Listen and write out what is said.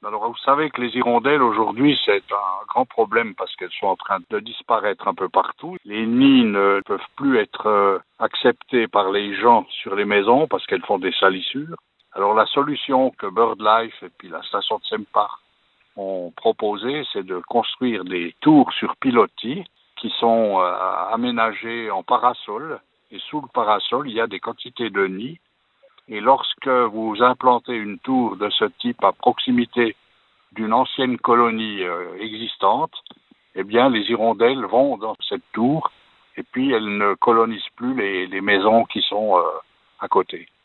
Alors, vous savez que les hirondelles, aujourd'hui, c'est un grand problème parce qu'elles sont en train de disparaître un peu partout. Les nids ne peuvent plus être acceptés par les gens sur les maisons parce qu'elles font des salissures. Alors, la solution que BirdLife et puis la station de Sempach ont proposée, c'est de construire des tours sur pilotis qui sont aménagées en parasol. Et sous le parasol, il y a des quantités de nids. Et lorsque vous implantez une tour de ce type à proximité d'une ancienne colonie existante, eh bien, les hirondelles vont dans cette tour et puis elles ne colonisent plus les maisons qui sont à côté.